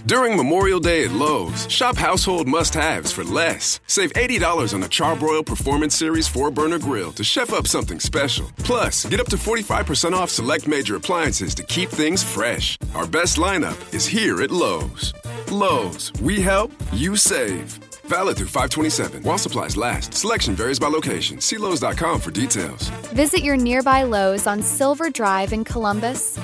During Memorial Day at Lowe's, shop household must-haves for less. Save $80 on a Charbroil Performance Series 4-burner grill to chef up something special. Plus, get up to 45% off select major appliances to keep things fresh. Our best lineup is here at Lowe's. Lowe's, we help, you save. Valid through 5/27. While supplies last. Selection varies by location. See Lowe's.com for details. Visit your nearby Lowe's on Silver Drive in Columbus.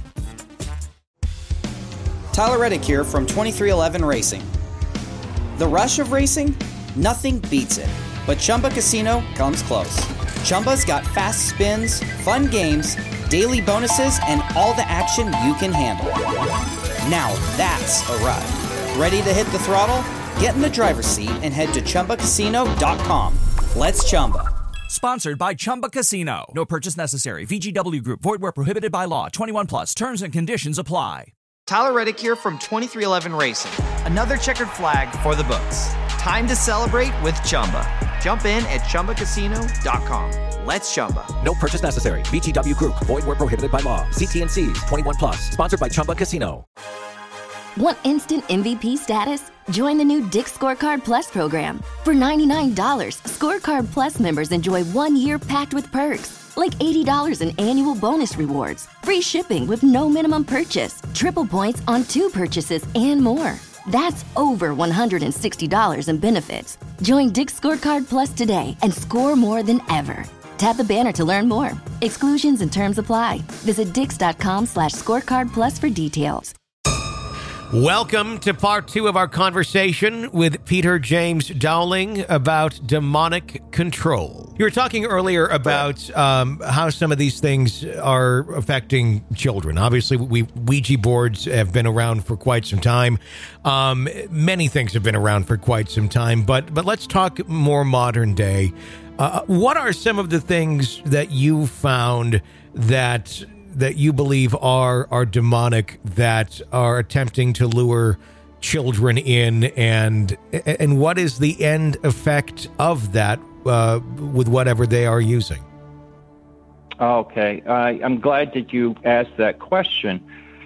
Tyler Reddick here from 2311 Racing. The rush of racing? Nothing beats it. But Chumba Casino comes close. Chumba's got fast spins, fun games, daily bonuses, and all the action you can handle. Now that's a ride. Ready to hit the throttle? Get in the driver's seat and head to ChumbaCasino.com. Let's Chumba. Sponsored by Chumba Casino. No purchase necessary. VGW Group. Void where prohibited by law. 21 plus. Terms and conditions apply. Tyler Reddick here from 2311 Racing. Another checkered flag for the books. Time to celebrate with Chumba. Jump in at ChumbaCasino.com. Let's Chumba. No purchase necessary. VGW Group. Void where prohibited by law. See T&Cs. 21 plus. Sponsored by Chumba Casino. Want instant MVP status? Join the new Dick's Scorecard Plus program. For $99, Scorecard Plus members enjoy 1 year packed with perks, like $80 in annual bonus rewards, free shipping with no minimum purchase, triple points on 2 purchases, and more. That's over $160 in benefits. Join Dick's Scorecard Plus today and score more than ever. Tap the banner to learn more. Exclusions and terms apply. Visit dix.com/scorecard plus for details. Welcome to part 2 of our conversation with Peter James Dowling about demonic control. You were talking earlier about how some of these things are affecting children. Obviously, Ouija boards have been around for quite some time. Many things have been around for quite some time, but let's talk more modern day. What are some of the things that you found that you believe are demonic, that are attempting to lure children in, and what is the end effect of that with whatever they are using? Okay, I'm glad that you asked that question.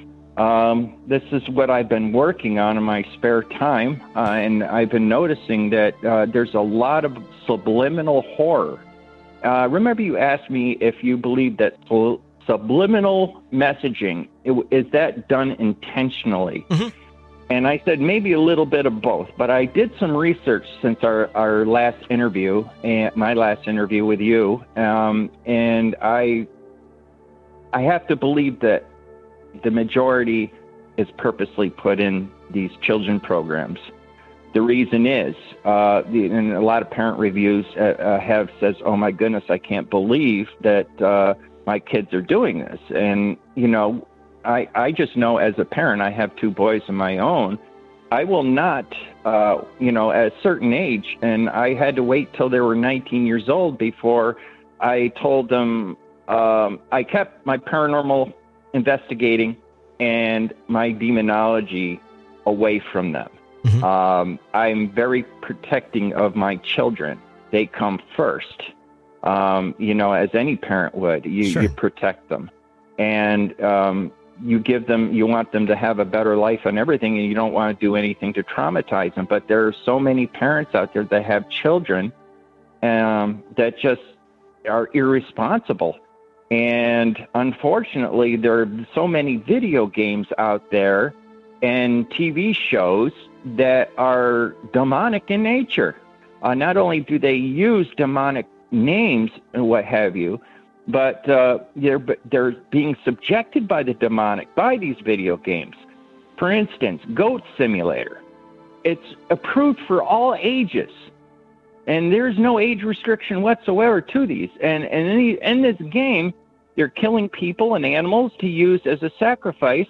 This is what I've been working on in my spare time, and I've been noticing that there's a lot of subliminal horror. Remember you asked me if you believe that subliminal messaging, is that done intentionally? Mm-hmm. And I said maybe a little bit of both, but I did some research since our last interview, and my last interview with you, and I have to believe that the majority is purposely put in these children programs. The reason is, and a lot of parent reviews have says, "Oh my goodness, I can't believe that my kids are doing this." And, you know, I just know as a parent, I have 2 boys of my own. I will not, at a certain age, and I had to wait till they were 19 years old before I told them, I kept my paranormal investigating and my demonology away from them. Mm-hmm. I'm very protecting of my children. They come first. As any parent would, you protect them, and you want them to have a better life and everything, and you don't want to do anything to traumatize them. But there are so many parents out there that have children that just are irresponsible. And unfortunately, there are so many video games out there and TV shows that are demonic in nature. Not only do they use demonic names and what have you, but they're being subjected by the demonic by these video games. For instance, Goat Simulator. It's approved for all ages, and there's no age restriction whatsoever to these. And in this game, they're killing people and animals to use as a sacrifice,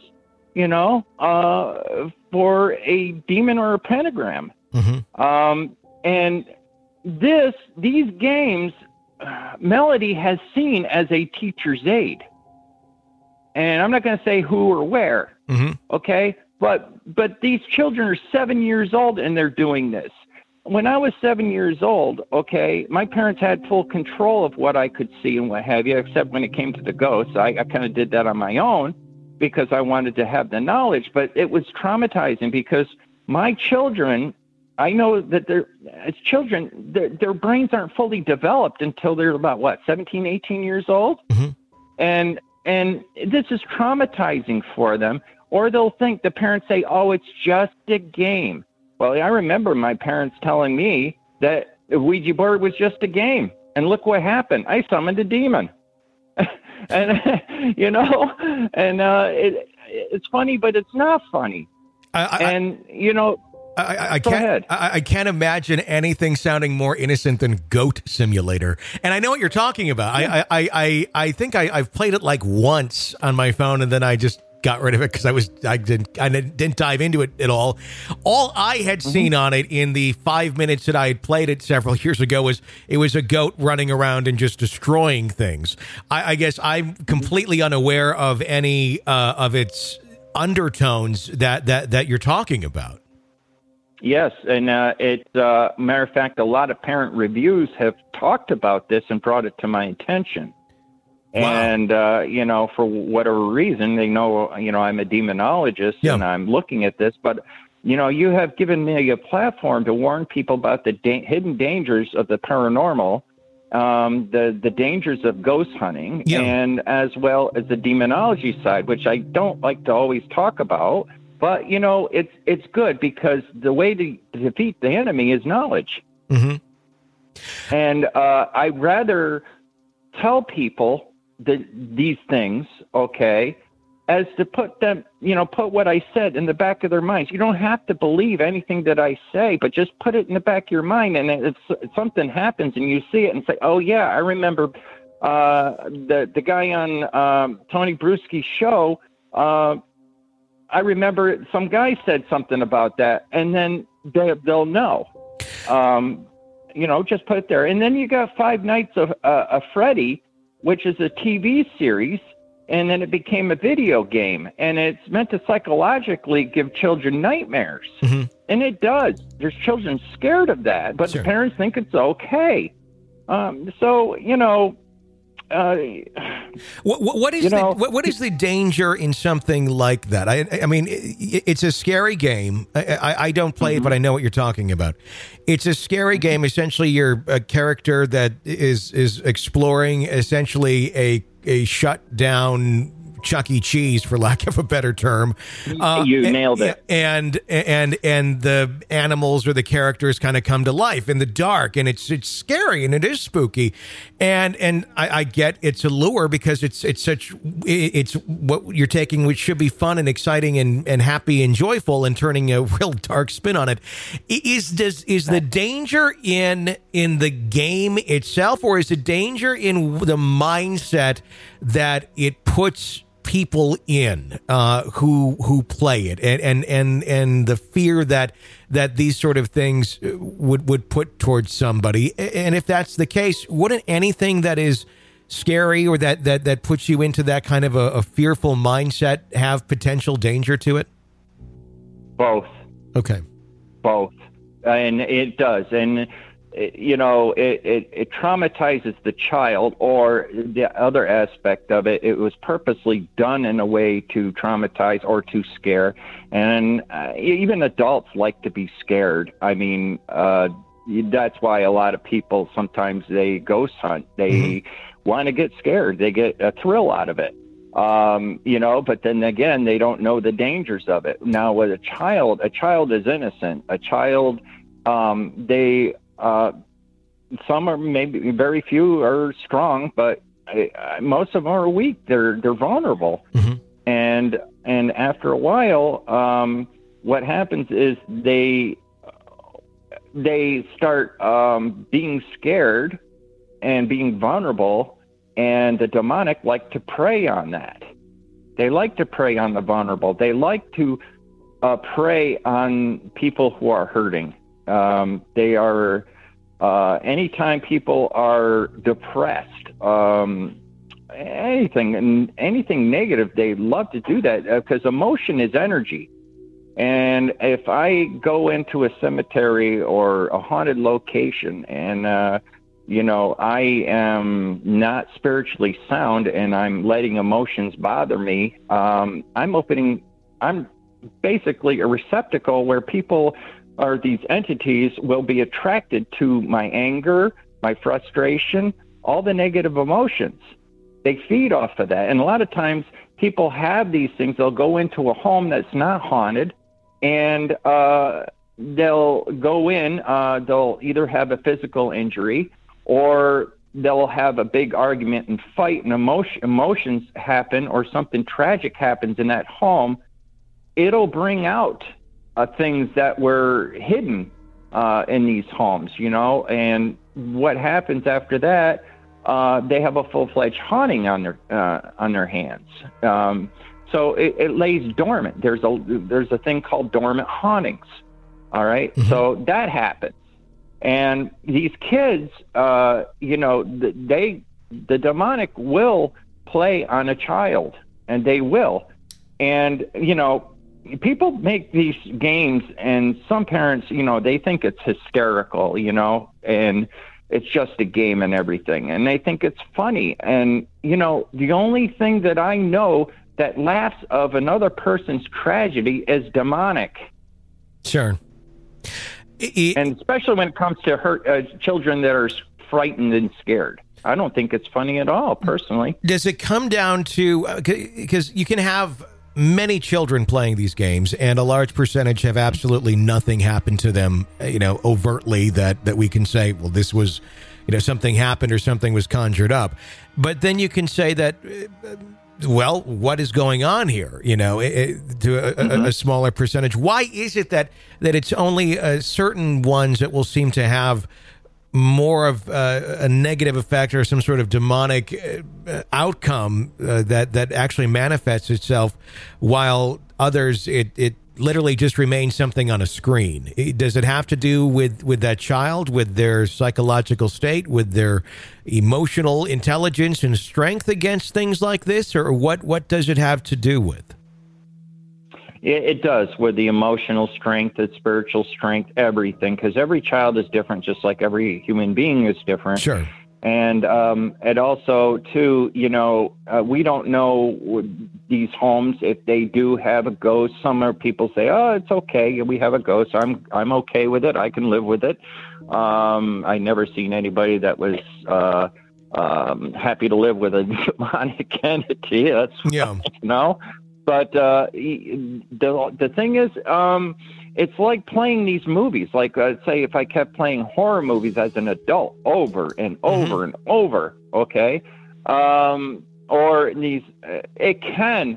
for a demon or a pentagram. Mm-hmm. And these games, Melody has seen as a teacher's aide. And I'm not going to say who or where, mm-hmm. Okay? But these children are 7 years old and they're doing this. When I was 7 years old, okay, my parents had full control of what I could see and what have you, except when it came to the ghosts. I kind of did that on my own because I wanted to have the knowledge, but it was traumatizing because my children, I know that as children, their brains aren't fully developed until they're about 17, 18 years old. Mm-hmm. And this is traumatizing for them. Or they'll think, the parents say, oh, it's just a game. Well, I remember my parents telling me that the Ouija board was just a game. And look what happened. I summoned a demon. And, it's funny, but it's not funny. I can't imagine anything sounding more innocent than Goat Simulator. And I know what you're talking about. Yeah. I think I've played it like once on my phone, and then I just got rid of it because I didn't dive into it at all. All I had seen on it in the 5 minutes that I had played it several years ago was it was a goat running around and just destroying things. I guess I'm completely unaware of any of its undertones that you're talking about. Yes, and matter of fact, a lot of parent reviews have talked about this and brought it to my attention. Wow. And, for whatever reason, they know, I'm a demonologist and I'm looking at this. But, you have given me a platform to warn people about the hidden dangers of the paranormal, the dangers of ghost hunting, and as well as the demonology side, which I don't like to always talk about. But, it's good because the way to defeat the enemy is knowledge. Mm-hmm. And I'd rather tell people these things, okay, as to put them, put what I said in the back of their minds. You don't have to believe anything that I say, but just put it in the back of your mind. And if something happens and you see it and say, oh, yeah, I remember the guy on Tony Bruschi's show. I remember some guy said something about that, and then they'll know. Just put it there. And then you got Five Nights of Freddy, which is a TV series, and then it became a video game. And it's meant to psychologically give children nightmares. Mm-hmm. And it does. There's children scared of that, but the parents think it's okay. What is the danger in something like that? I mean, it's a scary game. I don't play it, but I know what you're talking about. It's a scary game. Essentially, you're a character that is exploring essentially a shut down Chuck E. Cheese, for lack of a better term. You nailed it. And the animals or the characters kind of come to life in the dark, and it's scary and it is spooky. And I get it's a lure because it's what you're taking, which should be fun and exciting and happy and joyful, and turning a real dark spin on it. Is the danger in the game itself, or is the danger in the mindset that it puts people in who play it, and the fear that these sort of things would put towards somebody? And if that's the case, wouldn't anything that is scary or that puts you into that kind of a fearful mindset have potential danger to it? Both. Okay. Both. And it does. And it traumatizes the child, or the other aspect of it, it was purposely done in a way to traumatize or to scare. And even adults like to be scared. I mean, that's why a lot of people, sometimes they ghost hunt. They want to get scared. They get a thrill out of it. But then again, they don't know the dangers of it. Now with a child is innocent. A child, some are, maybe very few are strong, but most of them are weak. They're vulnerable. Mm-hmm. And after a while, what happens is they start being scared and being vulnerable, and the demonic like to prey on that. They like to prey on the vulnerable. They like to prey on people who are hurting. They are, anytime people are depressed, anything negative, they love to do that because emotion is energy. And if I go into a cemetery or a haunted location and, I am not spiritually sound and I'm letting emotions bother me, I'm basically a receptacle where people or these entities will be attracted to my anger, my frustration, all the negative emotions. They feed off of that. And a lot of times people have these things. They'll go into a home that's not haunted, and they'll go in, they'll either have a physical injury or they'll have a big argument and fight, and emotions happen or something tragic happens in that home. It'll bring out things that were hidden in these homes, and what happens after that, they have a full-fledged haunting on their hands. So it lays dormant. There's a thing called dormant hauntings. All right. Mm-hmm. So that happens. And these kids, the demonic will play on a child, and they will. And, people make these games, and some parents, they think it's hysterical, and it's just a game and everything. And they think it's funny. And, the only thing that I know that laughs of another person's tragedy is demonic. Sure. And especially when it comes to children that are frightened and scared. I don't think it's funny at all, personally. Does it come down to, because you can have many children playing these games, and a large percentage have absolutely nothing happen to them, overtly that we can say, well, this was, something happened or something was conjured up. But then you can say that, well, what is going on here? To a smaller percentage. Why is it that it's only certain ones that will seem to have more of a negative effect or some sort of demonic outcome that actually manifests itself, while others it literally just remains something on a screen? Does it have to do with that child, with their psychological state, with their emotional intelligence and strength against things like this, or what does it have to do with? It does, with the emotional strength, the spiritual strength, everything, because every child is different, just like every human being is different. Sure. And also, too, we don't know these homes, if they do have a ghost. Some people say, oh, it's okay, we have a ghost. I'm okay with it. I can live with it. I never seen anybody that was happy to live with a demonic entity. That's, But the thing is, it's like playing these movies. Like, say, if I kept playing horror movies as an adult over and over and over, okay? Or these, it can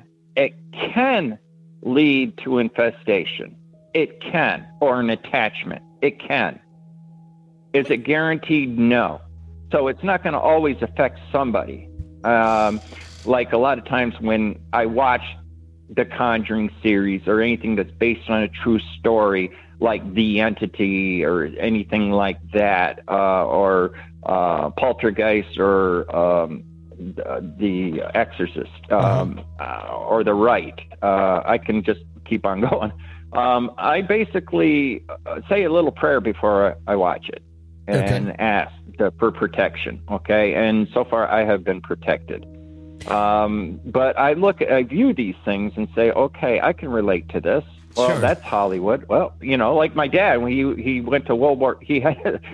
lead to infestation. It can, or an attachment. It can. Is it guaranteed? No. So it's not going to always affect somebody. Like a lot of times when I watch the Conjuring series or anything that's based on a true story, like The Entity or anything like that, or Poltergeist or The Exorcist, or The Rite. I can just keep on going. I basically say a little prayer before I watch it and ask for protection. Okay. And so far I have been protected. But I view these things and say, okay, I can relate to this. Well, sure. That's Hollywood. Well, like my dad, when he went to World War, he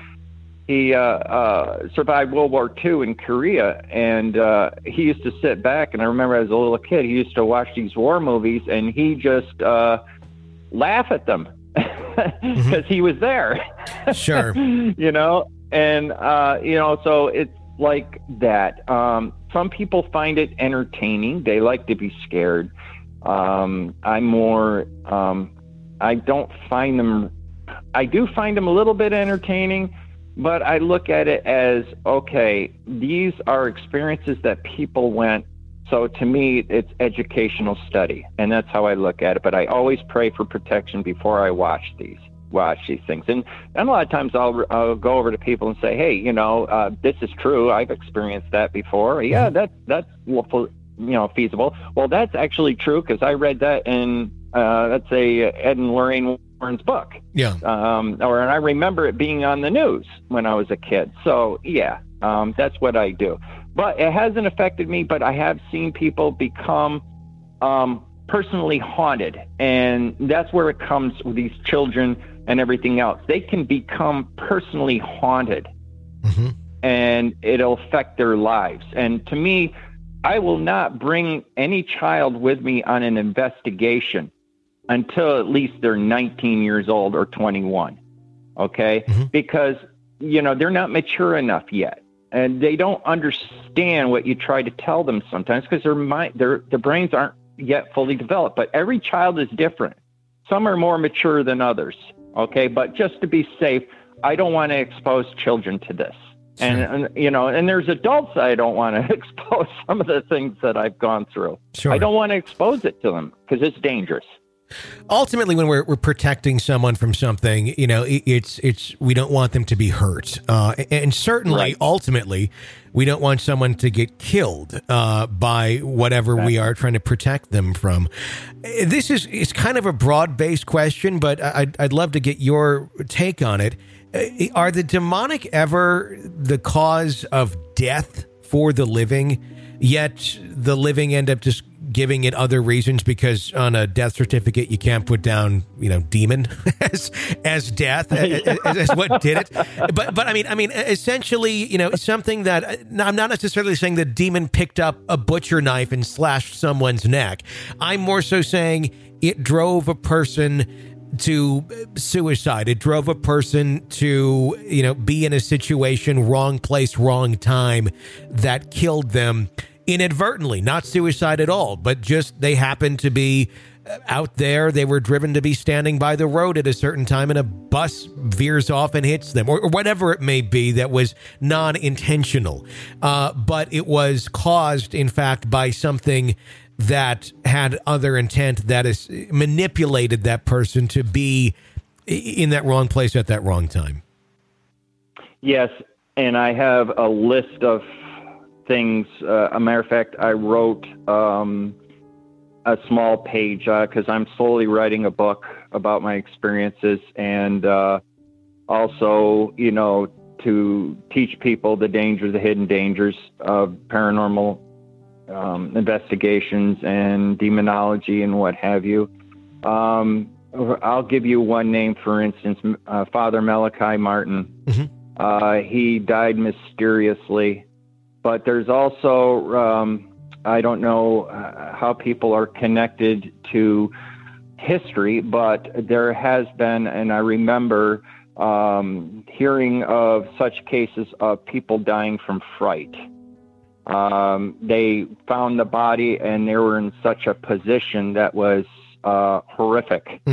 survived World War II in Korea, and he used to sit back, and I remember as a little kid, he used to watch these war movies, and he just laugh at them because he was there. Sure. And so it's like that. Some people find it entertaining. They like to be scared. I'm more, I do find them a little bit entertaining, but I look at it as, okay, these are experiences that people went. So to me, it's educational study, and that's how I look at it. But I always pray for protection before I watch these things. And a lot of times I'll go over to people and say, hey, this is true. I've experienced that before. Yeah, that's feasible. Well, that's actually true because I read that in, let's say, Ed and Lorraine Osborne's book. Yeah. And I remember it being on the news when I was a kid. So yeah, that's what I do. But it hasn't affected me, but I have seen people become personally haunted. And that's where it comes with these children and everything else. They can become personally haunted, and it'll affect their lives. And to me, I will not bring any child with me on an investigation until at least they're 19 years old or 21. Okay? Because, they're not mature enough yet. And they don't understand what you try to tell them sometimes because their brains aren't yet fully developed. But every child is different. Some are more mature than others. Okay? But just to be safe, I don't want to expose children to this. Sure. And there's adults I don't want to expose some of the things that I've gone through. Sure. I don't want to expose it to them because it's dangerous. Ultimately, when we're protecting someone from something, it's we don't want them to be hurt, and certainly, ultimately, we don't want someone to get killed by whatever we are trying to protect them from. This is kind of a broad-based question, but I'd love to get your take on it. Are the demonic ever the cause of death for the living, yet the living end up just giving it other reasons because on a death certificate you can't put down demon as death as what did it, but I mean essentially something that I'm not necessarily saying the demon picked up a butcher knife and slashed someone's neck. I'm more so saying it drove a person to suicide. It drove a person to be in a situation, wrong place, wrong time, that killed them inadvertently, not suicide at all, but just they happened to be out there. They were driven to be standing by the road at a certain time and a bus veers off and hits them, or whatever it may be that was non-intentional. But it was caused, in fact, by something that had other intent, that is manipulated that person to be in that wrong place at that wrong time. Yes. And I have a list of things. A matter of fact, I wrote a small page because I'm slowly writing a book about my experiences, and also, to teach people the dangers, the hidden dangers of paranormal investigations and demonology and what have you. I'll give you one name, for instance, Father Malachi Martin. He died mysteriously. But there's also, I don't know how people are connected to history, but there has been, and I remember hearing of such cases of people dying from fright. They found the body and they were in such a position that was horrific.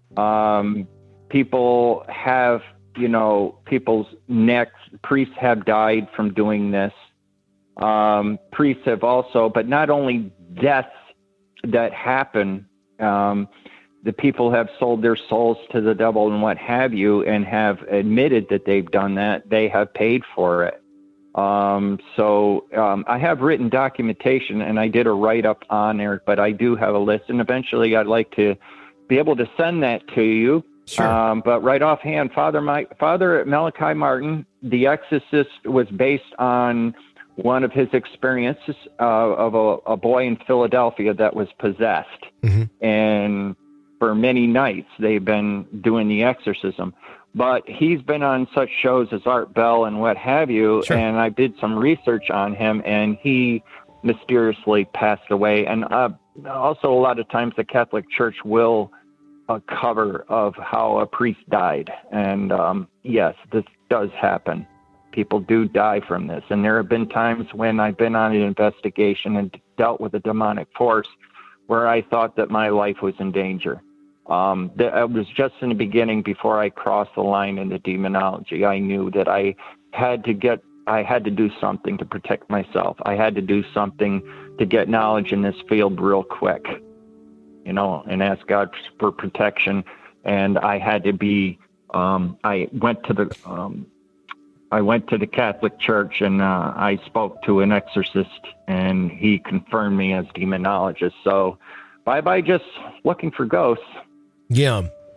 People have, people's necks, priests have died from doing this. Priests have also, but not only deaths that happen, the people have sold their souls to the devil and what have you, and have admitted that they've done that. They have paid for it. So I have written documentation, and I did a write-up on there, but I do have a list, and eventually I'd like to be able to send that to you. Sure. But right offhand, Father Malachi Martin, The Exorcist, was based on one of his experiences of a boy in Philadelphia that was possessed. And for many nights, they've been doing the exorcism. But he's been on such shows as Art Bell and what have you, sure. And I did some research on him, and he mysteriously passed away. And also a lot of times the Catholic Church will cover of how a priest died. And yes, this does happen. People do die from this. And there have been times when I've been on an investigation and dealt with a demonic force where I thought that my life was in danger. It was just in the beginning, before I crossed the line into demonology. I knew that I had to do something to protect myself. I had to do something to get knowledge in this field real quick, and ask God for protection. And I had to be, I went to the Catholic Church, and I spoke to an exorcist, and he confirmed me as demonologist. So bye-bye just looking for ghosts. Yeah.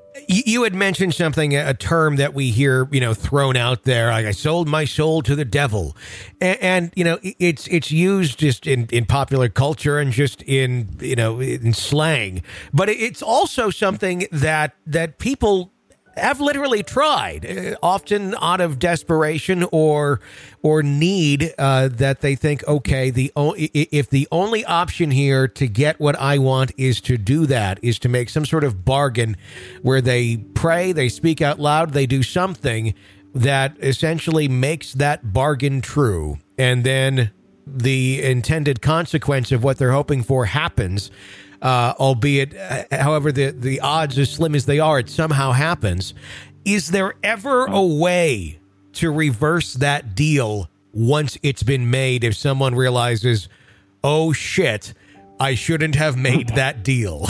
You had mentioned something, a term that we hear, thrown out there, like I sold my soul to the devil. And it's used just in popular culture and just in slang. But it's also something that people have literally tried, often out of desperation or need, that they think, okay, if the only option here to get what I want is to do that, is to make some sort of bargain where they pray, they speak out loud, they do something that essentially makes that bargain true, and then the intended consequence of what they're hoping for happens. Albeit, however, the odds, as slim as they are, it somehow happens. Is there ever a way to reverse that deal once it's been made if someone realizes, oh, shit, I shouldn't have made that deal?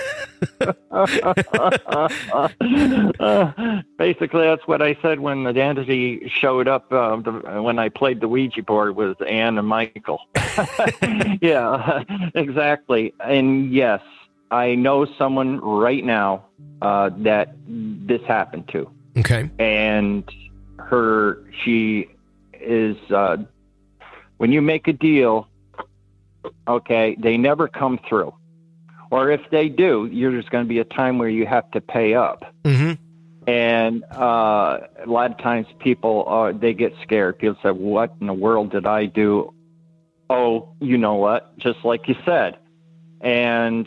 Basically, that's what I said when the entity showed up when I played the Ouija board with Ann and Michael. Yeah, exactly. And yes, I know someone right now that this happened to. Okay. And she is, when you make a deal, okay, they never come through. Or if they do, there's going to be a time where you have to pay up. Mm-hmm. And a lot of times people, they get scared. People say, what in the world did I do? Oh, you know what? Just like you said. And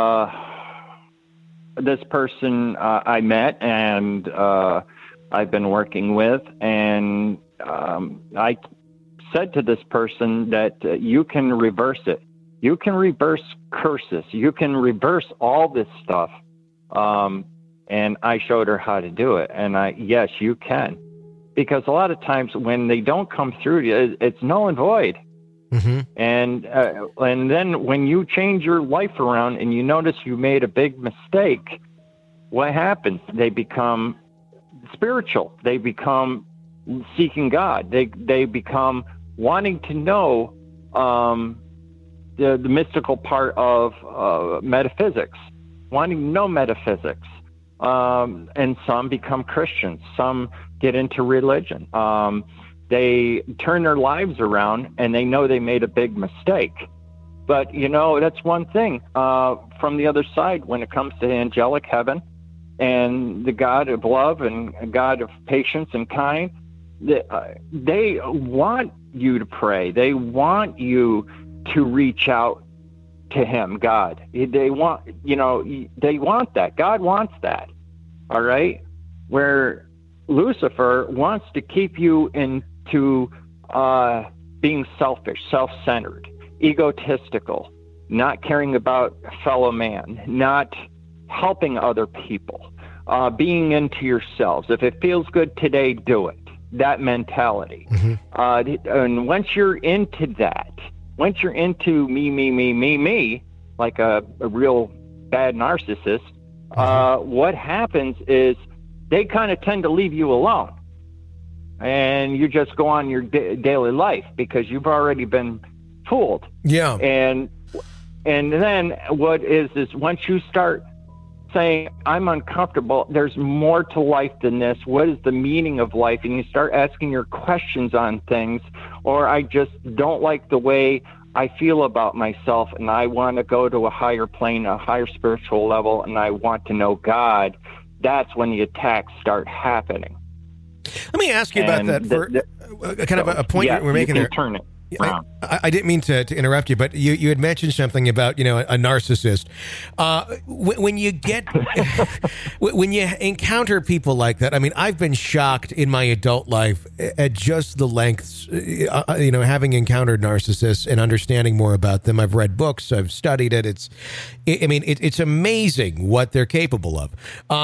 this person I met and I've been working with, and I said to this person that you can reverse it. You can reverse curses. You can reverse all this stuff. And I showed her how to do it. And yes, you can. Because a lot of times when they don't come through, it's null and void. Mm-hmm. And then when you change your life around and you notice you made a big mistake, what happens? They become spiritual. They become seeking God. They become wanting to know the mystical part of metaphysics, wanting to know metaphysics. And some become Christians. Some get into religion. They turn their lives around and they know they made a big mistake. But, that's one thing. From the other side, when it comes to angelic heaven and the God of love and God of patience and kind, they want you to pray. They want you to reach out to him, God. They want, they want that. God wants that. All right. Where Lucifer wants to keep you into being selfish, self-centered, egotistical, not caring about fellow man, not helping other people, being into yourselves. If it feels good today, do it. That mentality. Mm-hmm. And once you're into that, once you're into me, like a real bad narcissist, what happens is they kind of tend to leave you alone. And you just go on your daily life because you've already been fooled. Yeah. And then what is once you start saying, I'm uncomfortable, there's more to life than this. What is the meaning of life? And you start asking your questions on things, or I just don't like the way I feel about myself, and I want to go to a higher plane, a higher spiritual level, and I want to know God. That's when the attacks start happening. Let me ask you about that for kind of a point we're making there. Turn it. I didn't mean to interrupt you, but you had mentioned something about, a narcissist. When you get, when you encounter people like that, I mean, I've been shocked in my adult life at just the lengths, having encountered narcissists and understanding more about them. I've read books, I've studied it. It's amazing what they're capable of.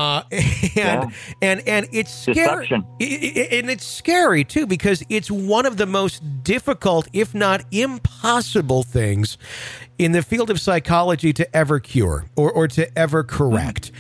And it's scary. Deception. And it's scary too, because it's one of the most difficult, if not impossible things in the field of psychology to ever cure or to ever correct.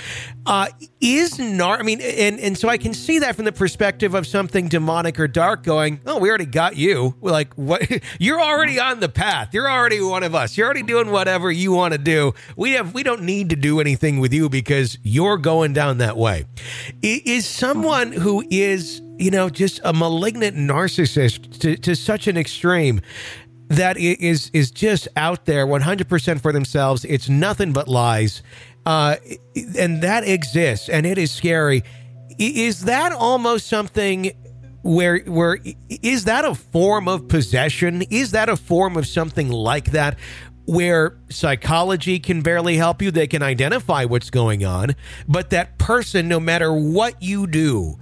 And so I can see that from the perspective of something demonic or dark going, oh, we already got you. We're like, what? You're already on the path. You're already one of us. You're already doing whatever you want to do. We don't need to do anything with you because you're going down that way. Is someone who is, just a malignant narcissist to such an extreme that is just out there 100% for themselves. It's nothing but lies. And that exists, and it is scary. Is that almost something where is that a form of possession? Is that a form of something like that, where psychology can barely help you? They can identify what's going on, but that person, no matter what you do,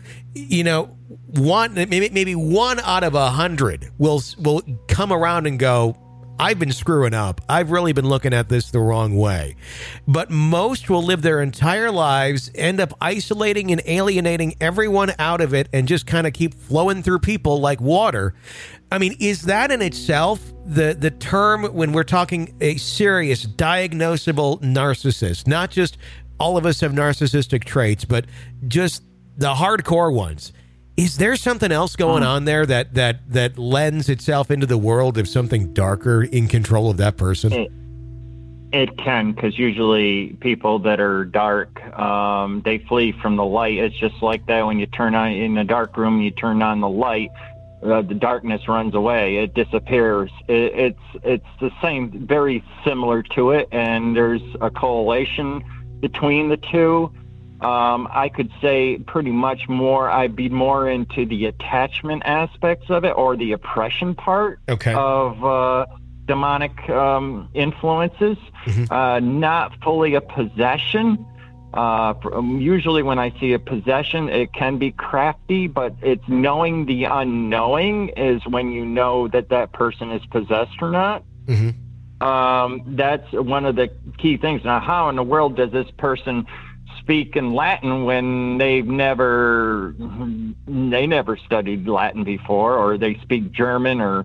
maybe 1 out of 100 will come around and go, I've been screwing up. I've really been looking at this the wrong way. But most will live their entire lives, end up isolating and alienating everyone out of it, and just kind of keep flowing through people like water. I mean, is that in itself the term when we're talking a serious, diagnosable narcissist? Not just all of us have narcissistic traits, but just the hardcore ones. Is there something else going on there that lends itself into the world of something darker in control of that person? It can, because usually people that are dark, they flee from the light. It's just like that when you turn on in a dark room, you turn on the light, the darkness runs away. It disappears. It's the same, very similar to it, and there's a correlation between the two. I could say pretty much I'd be more into the attachment aspects of it, or the oppression part of demonic influences, not fully a possession. Usually when I see a possession, it can be crafty, but it's knowing the unknowing is when you know that person is possessed or not. That's one of the key things. Now, how in the world does this person speak in Latin when they never studied Latin before, or they speak German or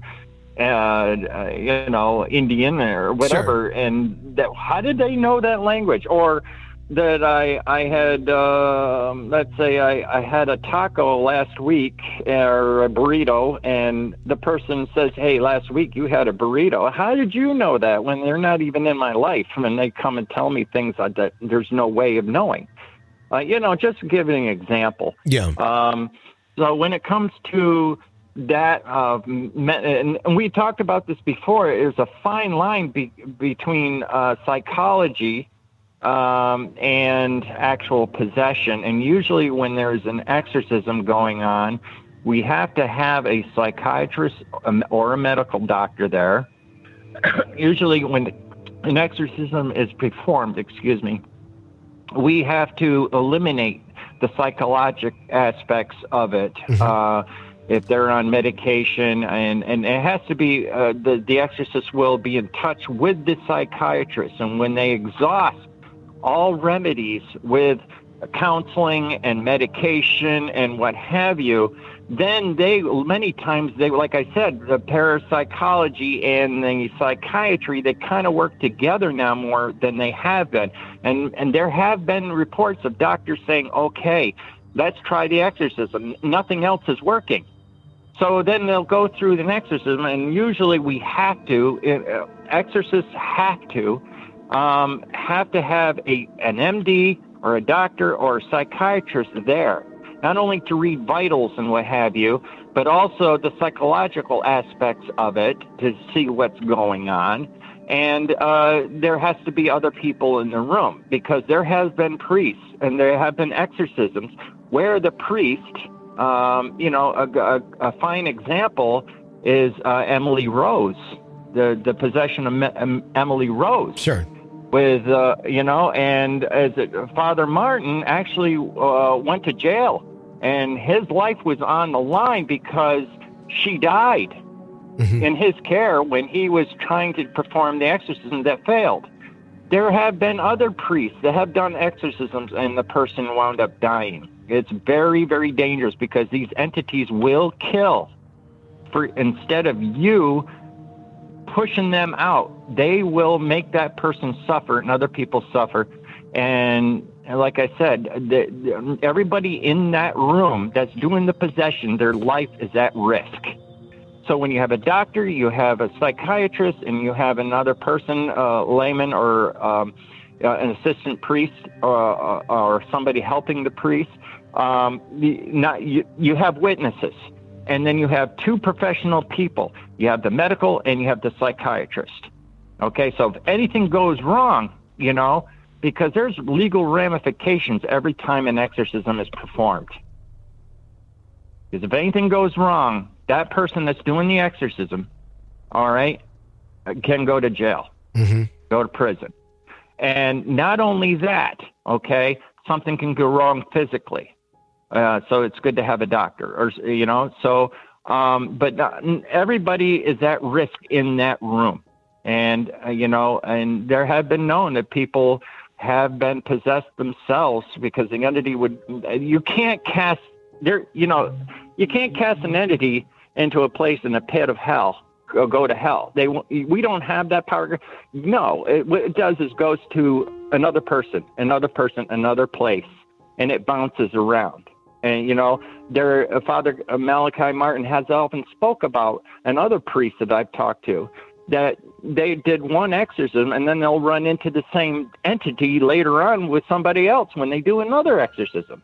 Indian or whatever? Sure. And how did they know that language? Or that I had, let's say I had a taco last week, or a burrito, and the person says, hey, last week you had a burrito. How did you know that, when they're not even in my life? And they come and tell me things that there's no way of knowing. Just to give an example. Yeah. So when it comes to that, and we talked about this before, there's a fine line between psychology and actual possession. And usually when there's an exorcism going on, we have to have a psychiatrist or a medical doctor there. Usually when an exorcism is performed, we have to eliminate the psychologic aspects of it. If they're on medication, and it has to be, the exorcist will be in touch with the psychiatrist. And when they exhaust all remedies with counseling and medication and what have you, then many times, like I said, the parapsychology and the psychiatry, they kind of work together now more than they have been. And there have been reports of doctors saying, okay, let's try the exorcism. Nothing else is working. So then they'll go through the exorcism, and usually exorcists have to have an MD or a doctor or a psychiatrist there, not only to read vitals and what have you, but also the psychological aspects of it to see what's going on. And there has to be other people in the room, because there has been priests and there have been exorcisms where the priest, a fine example is Emily Rose, the possession of Emily Rose. Sure. With, and Father Martin actually went to jail, and his life was on the line because she died in his care when he was trying to perform the exorcism that failed. There have been other priests that have done exorcisms and the person wound up dying. It's very, very dangerous, because these entities will kill instead of you pushing them out, they will make that person suffer and other people suffer. And like I said, everybody in that room that's doing the possession, their life is at risk. So when you have a doctor, you have a psychiatrist, and you have another person, layman or an assistant priest or somebody helping the priest, you have witnesses. And then you have two professional people. You have the medical and you have the psychiatrist. Okay, so if anything goes wrong, because there's legal ramifications every time an exorcism is performed. Because if anything goes wrong, that person that's doing the exorcism, all right, can go to jail, go to prison. And not only that, okay, something can go wrong physically. So it's good to have a doctor, but everybody is at risk in that room. And, and there have been known that people have been possessed themselves because the entity you can't cast an entity into a place in a pit of hell, or go to hell. We don't have that power. No, what it does is goes to another person, another place, and it bounces around. And, Father Malachi Martin has often spoke about another priest that I've talked to, that they did one exorcism and then they'll run into the same entity later on with somebody else when they do another exorcism.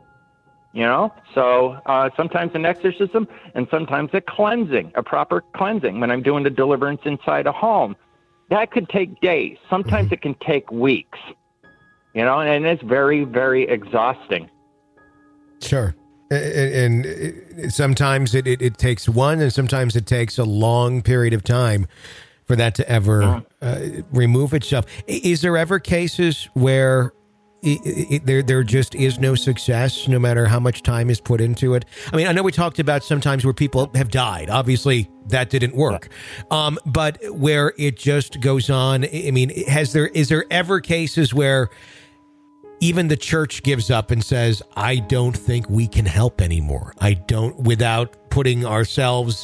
So sometimes an exorcism and sometimes a cleansing, a proper cleansing. When I'm doing the deliverance inside a home, that could take days. Sometimes it can take weeks, and it's very, very exhausting. Sure. And sometimes it takes one, and sometimes it takes a long period of time for that to ever remove itself. Is there ever cases where there just is no success, no matter how much time is put into it? I mean, I know we talked about sometimes where people have died. Obviously, that didn't work. But where it just goes on, I mean, is there ever cases where even the church gives up and says, I don't think we can help anymore. Without putting ourselves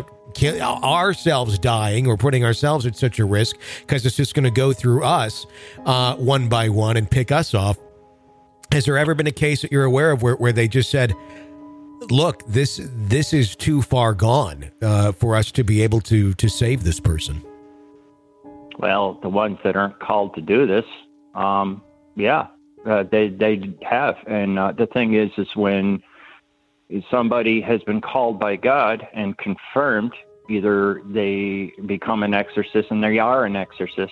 dying or putting ourselves at such a risk, because it's just going to go through us one by one and pick us off. Has there ever been a case that you're aware of where they just said, look, this is too far gone for us to be able to save this person? Well, the ones that aren't called to do this, they have. And the thing is when somebody has been called by God and confirmed, either they become an exorcist and they are an exorcist,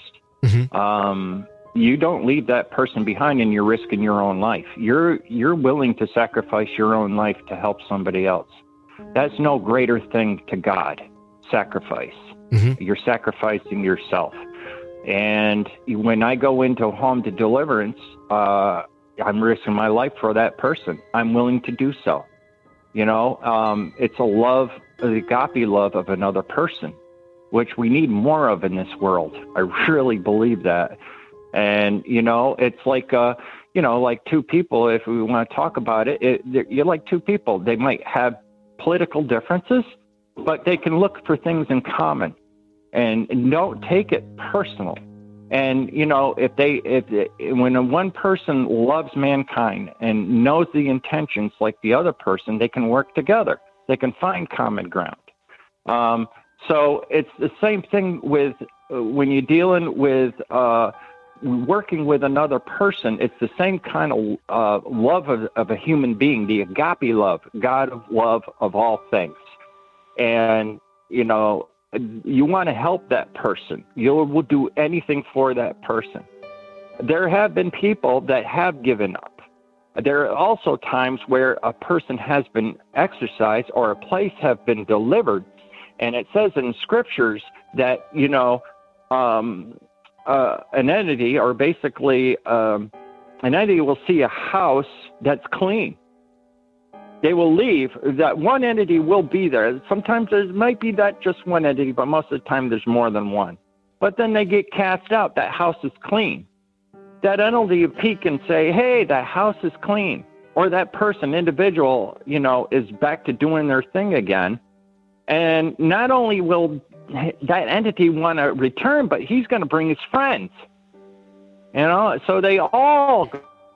you don't leave that person behind and you're risking your own life. You're willing to sacrifice your own life to help somebody else. That's no greater thing to God, sacrifice. You're sacrificing yourself. And when I go into home to deliverance, I'm risking my life for that person. I'm willing to do so. It's a love, the agape love of another person, which we need more of in this world. I really believe that. And, it's like, like two people, if we want to talk about it, you're like two people. They might have political differences, but they can look for things in common and don't take it personal. And, when one person loves mankind and knows the intentions like the other person, they can work together. They can find common ground. So it's the same thing with when you're dealing with working with another person. It's the same kind of love of a human being, the agape love, God of love of all things. And, you want to help that person. You will do anything for that person. There have been people that have given up. There are also times where a person has been exorcised or a place have been delivered, and it says in scriptures that, an entity, or basically an entity, will see a house that's clean. They will leave. That one entity will be there. Sometimes there might be that just one entity, but most of the time there's more than one. But then they get cast out. That house is clean. That entity will peek and say, hey, that house is clean. Or that person, individual, is back to doing their thing again. And not only will that entity want to return, but he's going to bring his friends. So they all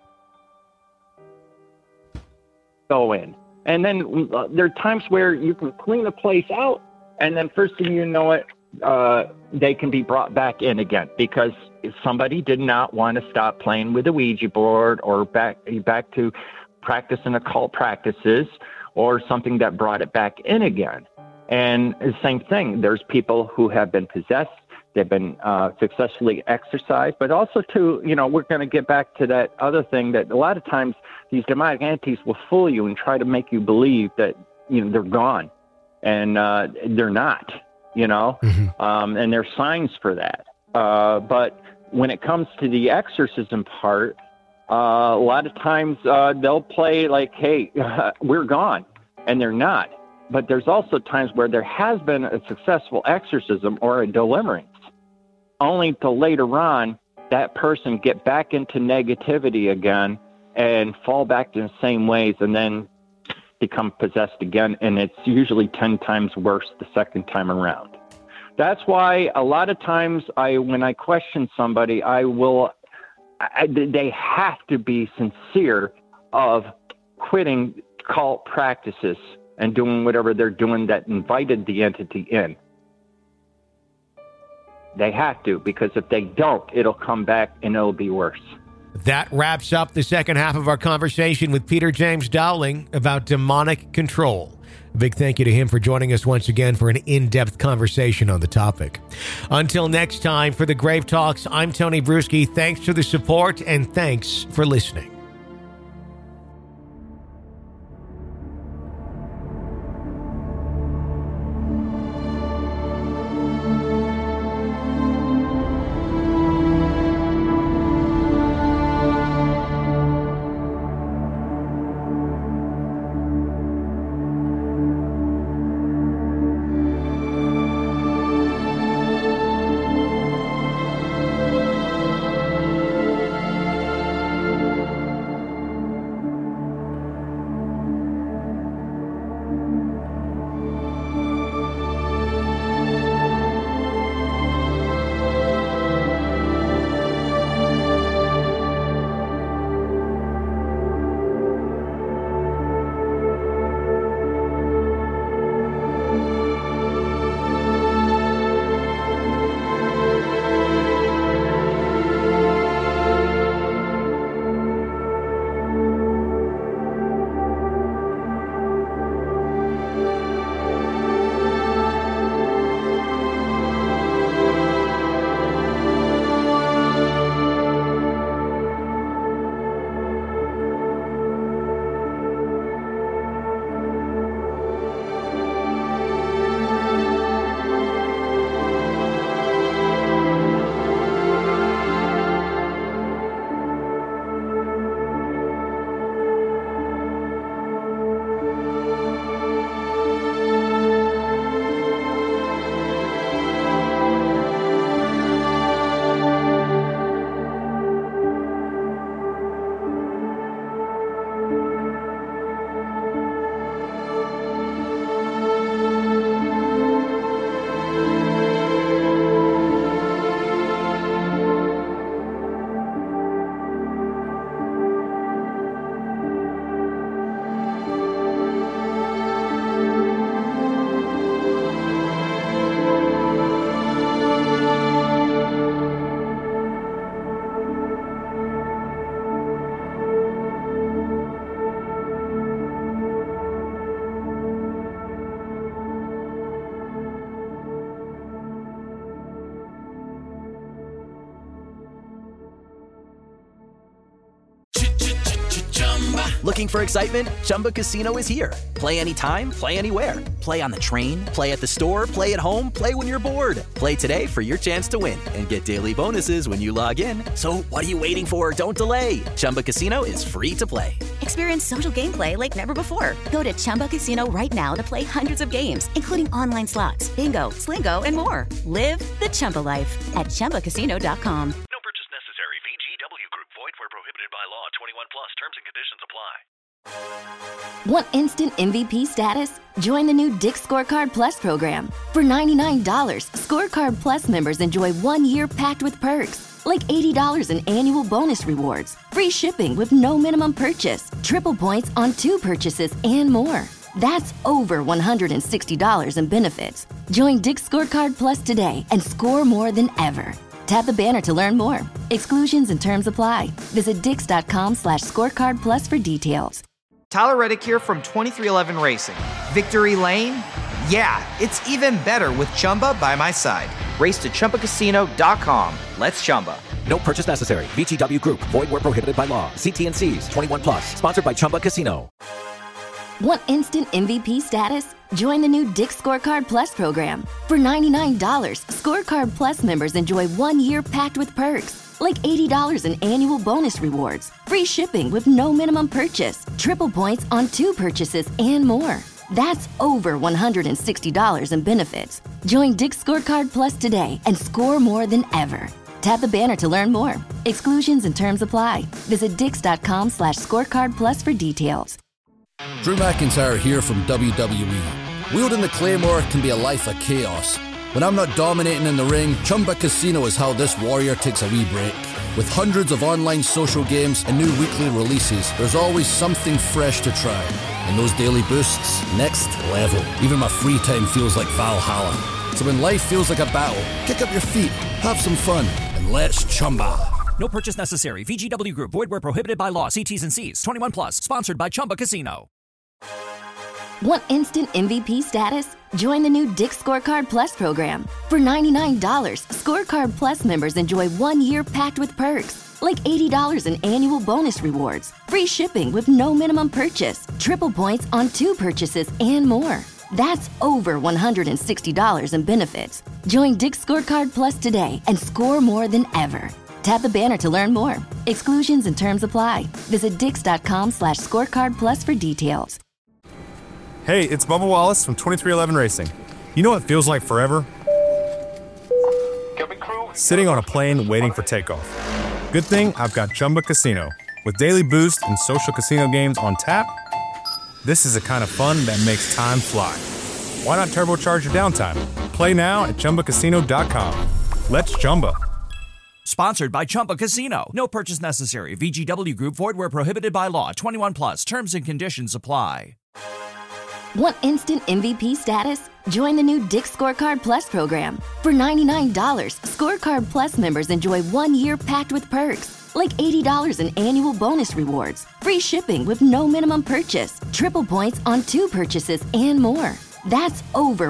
go in. And then there are times where you can clean the place out, and then first thing you know it, they can be brought back in again because somebody did not want to stop playing with the Ouija board or back to practicing occult practices or something that brought it back in again. And the same thing, there's people who have been possessed, they've been successfully exorcised, but also too, we're going to get back to that other thing that a lot of times these demonic entities will fool you and try to make you believe that, they're gone, and they're not, and there's signs for that. But when it comes to the exorcism part, a lot of times they'll play like, hey, we're gone, and they're not. But there's also times where there has been a successful exorcism or a deliverance, only to later on that person get back into negativity again and fall back to the same ways and then become possessed again. And it's usually 10 times worse the second time around. That's why a lot of times when I question somebody, they have to be sincere of quitting cult practices and doing whatever they're doing that invited the entity in. They have to, because if they don't, it'll come back and it'll be worse. That wraps up the second half of our conversation with Peter James Dowling about demonic control. A big thank you to him for joining us once again for an in-depth conversation on the topic. Until next time, for the Grave Talks, I'm Tony Bruschi. Thanks for the support and thanks for listening. Looking for excitement? Chumba Casino is here. Play anytime, play anywhere. Play on the train, play at the store, play at home, play when you're bored. Play today for your chance to win and get daily bonuses when you log in. So what are you waiting for? Don't delay. Chumba Casino is free to play. Experience social gameplay like never before. Go to Chumba Casino right now to play hundreds of games, including online slots, bingo, Slingo, and more. Live the Chumba life at ChumbaCasino.com. No purchase necessary. VGW Group. Void where prohibited by law. 21 plus. Terms and conditions apply. Want instant MVP status? Join the new Dick's Scorecard Plus program. For $99, Scorecard Plus members enjoy 1 year packed with perks, like $80 in annual bonus rewards, free shipping with no minimum purchase, triple points on 2 purchases, and more. That's over $160 in benefits. Join Dick's Scorecard Plus today and score more than ever. Tap the banner to learn more. Exclusions and terms apply. Visit dix.com/scorecard plus for details. Tyler Reddick here from 2311 Racing. Victory Lane? Yeah, it's even better with Chumba by my side. Race to ChumbaCasino.com. Let's Chumba. No purchase necessary. VGW Group. Void where prohibited by law. See T&Cs. 21 plus. Sponsored by Chumba Casino. Want instant MVP status? Join the new Dick's Scorecard Plus program. For $99, Scorecard Plus members enjoy 1 year packed with perks, like $80 in annual bonus rewards, free shipping with no minimum purchase, triple points on 2 purchases, and more. That's over $160 in benefits. Join Dick's Scorecard Plus today and score more than ever. Tap the banner to learn more. Exclusions and terms apply. Visit dix.com/scorecard plus for details. Drew McIntyre here from WWE. Wielding the Claymore can be a life of chaos. When I'm not dominating in the ring, Chumba Casino is how this warrior takes a wee break. With hundreds of online social games and new weekly releases, there's always something fresh to try. And those daily boosts, next level. Even my free time feels like Valhalla. So when life feels like a battle, kick up your feet, have some fun, and let's Chumba. No purchase necessary. VGW Group. Void where prohibited by law. See T's and C's. 21 plus. Sponsored by Chumba Casino. Want instant MVP status? Join the new Dick's Scorecard Plus program. For $99, Scorecard Plus members enjoy 1 year packed with perks, like $80 in annual bonus rewards, free shipping with no minimum purchase, triple points on 2 purchases, and more. That's over $160 in benefits. Join Dick's Scorecard Plus today and score more than ever. Tap the banner to learn more. Exclusions and terms apply. Visit dix.com/scorecard plus for details. Hey, it's Bubba Wallace from 2311 Racing. You know what feels like forever? Sitting on a plane waiting for takeoff. Good thing I've got Chumba Casino. With daily boost and social casino games on tap, this is the kind of fun that makes time fly. Why not turbocharge your downtime? Play now at ChumbaCasino.com. Let's Chumba. Sponsored by Chumba Casino. No purchase necessary. VGW Group. Void where prohibited by law. 21 plus. Terms and conditions apply. Want instant MVP status? Join the new Dick's Scorecard Plus program. For $99, Scorecard Plus members enjoy 1 year packed with perks, like $80 in annual bonus rewards, free shipping with no minimum purchase, triple points on 2 purchases, and more. That's over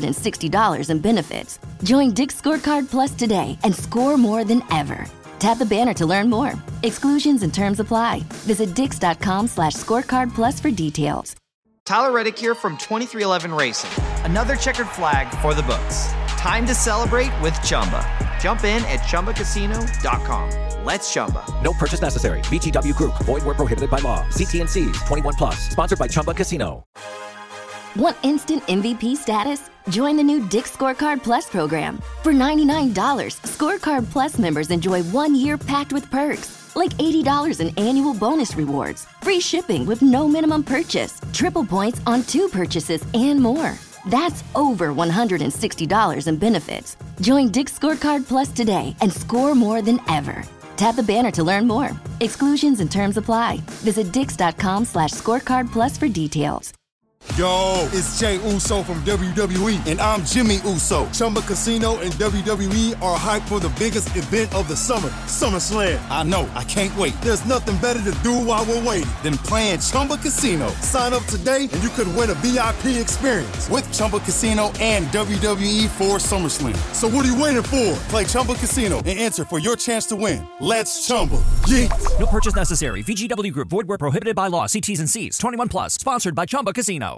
$160 in benefits. Join Dick's Scorecard Plus today and score more than ever. Tap the banner to learn more. Exclusions and terms apply. Visit dix.com/scorecard plus for details. Tyler Reddick here from 2311 Racing. Another checkered flag for the books. Time to celebrate with Chumba. Jump in at ChumbaCasino.com. Let's Chumba. No purchase necessary. VGW Group. Void where prohibited by law. See T&Cs. 21 plus. Sponsored by Chumba Casino. Want instant MVP status? Join the new Dick's Scorecard Plus program. For $99, Scorecard Plus members enjoy 1 year packed with perks, like $80 in annual bonus rewards, free shipping with no minimum purchase, triple points on 2 purchases, and more. That's over $160 in benefits. Join Dick's Scorecard Plus today and score more than ever. Tap the banner to learn more. Exclusions and terms apply. Visit dix.com/scorecard plus for details. Yo, it's Jay Uso from WWE, and I'm Jimmy Uso. Chumba Casino and WWE are hyped for the biggest event of the summer, SummerSlam. I know, I can't wait. There's nothing better to do while we're waiting than playing Chumba Casino. Sign up today and you could win a VIP experience with Chumba Casino and WWE for SummerSlam. So what are you waiting for? Play Chumba Casino and enter for your chance to win. Let's Chumba. Yeah. No purchase necessary. VGW Group. Void where prohibited by law. See T's and C's. 21 plus. Sponsored by Chumba Casino.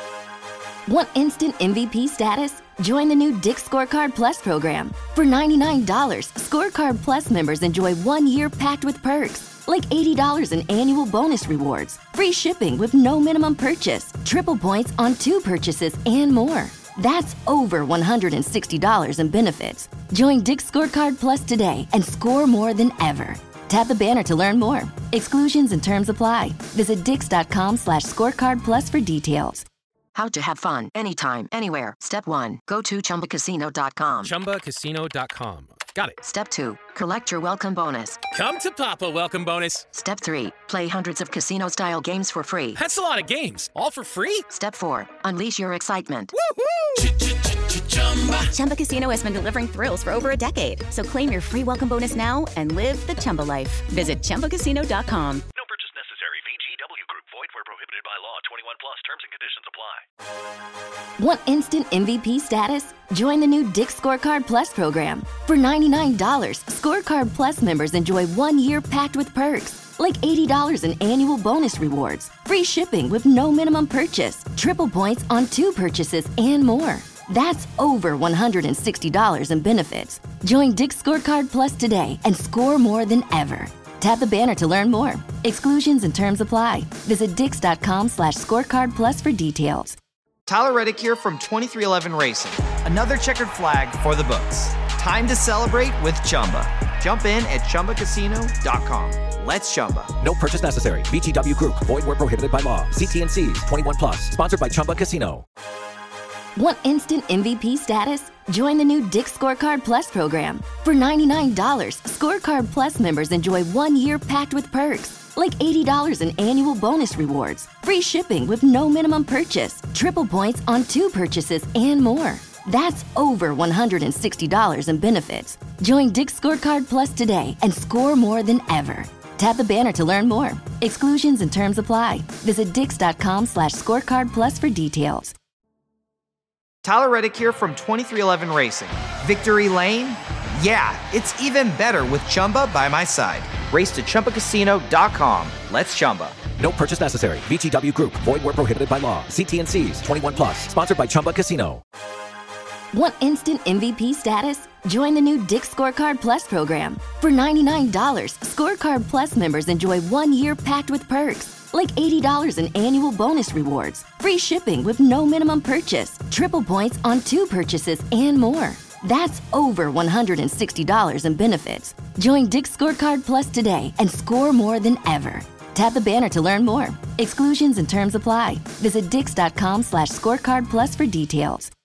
Want instant MVP status? Join the new Dick's Scorecard Plus program. For $99, Scorecard Plus members enjoy 1 year packed with perks, like $80 in annual bonus rewards, free shipping with no minimum purchase, triple points on 2 purchases, and more. That's over $160 in benefits. Join Dick's Scorecard Plus today and score more than ever. Tap the banner to learn more. Exclusions and terms apply. Visit dix.com/scorecardplus for details. How to have fun anytime, anywhere. Step 1. Go to ChumbaCasino.com. ChumbaCasino.com. Got it. Step 2. Collect your welcome bonus. Come to Papa welcome bonus. Step 3. Play hundreds of casino-style games for free. That's a lot of games. All for free? Step 4. Unleash your excitement. Woohoo! Chumba Casino has been delivering thrills for over a decade. So claim your free welcome bonus now and live the Chumba life. Visit ChumbaCasino.com. No purchase necessary. VGW Group. Void where prohibited by law. 21 plus. Terms and conditions apply. Want instant MVP status? Join the new Dick's Scorecard Plus program. For $99, Scorecard Plus members enjoy 1 year packed with perks, like $80 in annual bonus rewards, free shipping with no minimum purchase, triple points on 2 purchases, and more. That's over $160 in benefits. Join Dick's Scorecard Plus today and score more than ever. Tap the banner to learn more. Exclusions and terms apply. Visit dix.com/scorecard plus for details. Tyler Reddick here from 2311 Racing. Another checkered flag for the books. Time to celebrate with Chumba. Jump in at ChumbaCasino.com. Let's Chumba. No purchase necessary. VGW Group. Void where prohibited by law. See T&Cs. 21 plus. Sponsored by Chumba Casino. Want instant MVP status? Join the new Dick's Scorecard Plus program. For $99, Scorecard Plus members enjoy 1 year packed with perks, like $80 in annual bonus rewards, free shipping with no minimum purchase, triple points on 2 purchases, and more. That's over $160 in benefits. Join Dick's Scorecard Plus today and score more than ever. Tap the banner to learn more. Exclusions and terms apply. Visit dix.com/scorecard plus for details. Tyler Reddick here from 2311 Racing. Victory Lane? Yeah, it's even better with Chumba by my side. Race to ChumbaCasino.com. Let's Chumba. No purchase necessary. VGW Group. Void where prohibited by law. See T&Cs. 21 plus. Sponsored by Chumba Casino. Want instant MVP status? Join the new Dick's Scorecard Plus program. For $99, Scorecard Plus members enjoy 1 year packed with perks, like $80 in annual bonus rewards, free shipping with no minimum purchase, triple points on 2 purchases, and more. That's over $160 in benefits. Join Dick's Scorecard Plus today and score more than ever. Tap the banner to learn more. Exclusions and terms apply. Visit dix.com/scorecard plus for details.